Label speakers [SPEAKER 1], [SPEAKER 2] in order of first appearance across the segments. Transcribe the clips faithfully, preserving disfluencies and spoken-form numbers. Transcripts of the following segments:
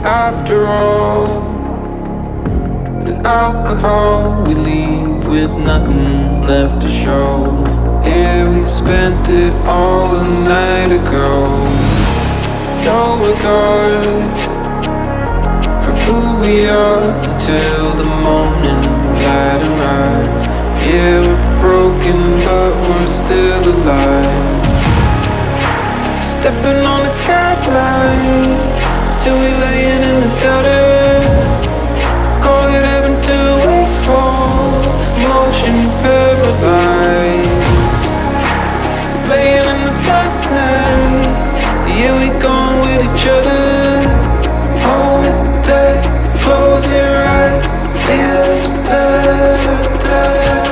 [SPEAKER 1] After all the alcohol, we leave with nothing left to show. Yeah, we spent it all a night ago. No regard for who we are until the morning light arrives. Yeah, we're broken but we're still alive. Stepping on the guideline till we laying in the gutter. Call it heaven to wait for, motion paralyzed. Laying in the darkness, yeah, we gone with each other. Hold me tight, close your eyes, feel this paradise.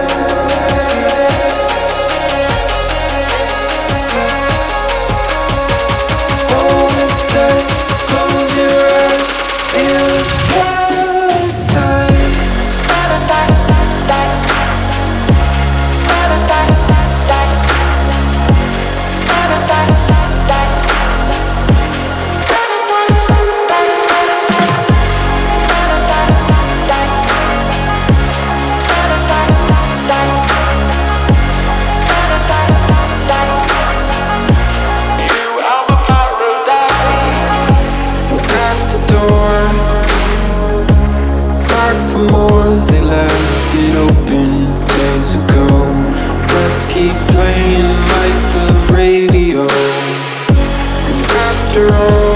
[SPEAKER 1] Hold me tight, close your eyes, feel this paradise. They left it open days ago. Let's keep playing like the radio, 'cause after all